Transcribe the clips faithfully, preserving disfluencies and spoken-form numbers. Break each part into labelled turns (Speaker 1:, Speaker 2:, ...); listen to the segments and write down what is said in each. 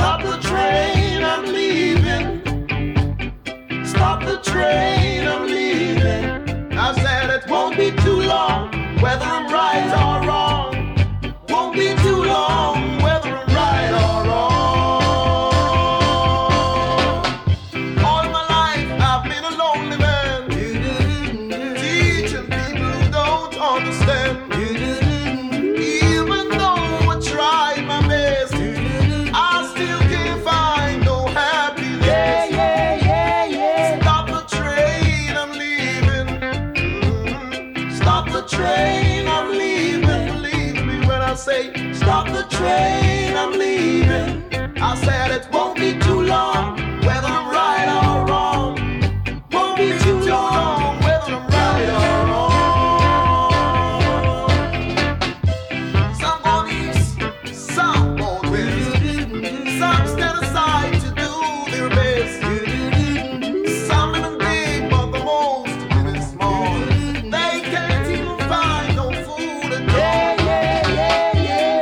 Speaker 1: Stop the train, I'm leaving. Stop the train, I'm leaving. I said it won't be too long, whether I'm right or wrong. Won't be too long, whether I'm right or wrong. All my life I've been a lonely man, teaching people who don't understand. Even though I tried my best, I still can't find no happiness.
Speaker 2: Yeah, yeah, yeah, yeah.
Speaker 1: Stop the train, I'm leaving. Mhm. Stop the train, I'm leaving. Believe me when I say, stop the train, I'm leaving. I said it won't be too long, whether I'm right or wrong. Won't be too long, whether I'm right or wrong. Some going east, some going west. Some stand aside to do their best. Some living big, but the most living small. They can't even find no food at all.
Speaker 2: Yeah, yeah, yeah, yeah.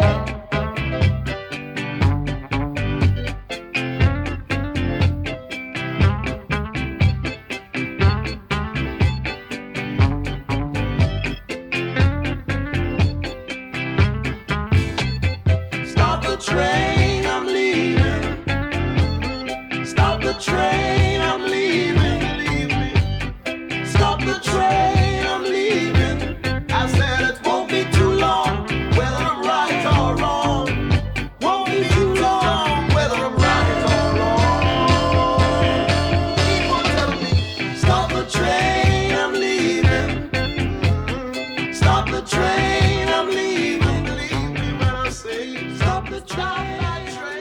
Speaker 1: Stop the train, I'm leaving. Stop the train, I'm leaving. Leave me. Stop the train, I'm leaving. I said it won't be too long, whether I'm right or wrong. Won't be too long, whether I'm right or wrong. People telling me, stop the train, I'm leaving. Stop the train, I'm leaving. Believe me when I say, stop the train.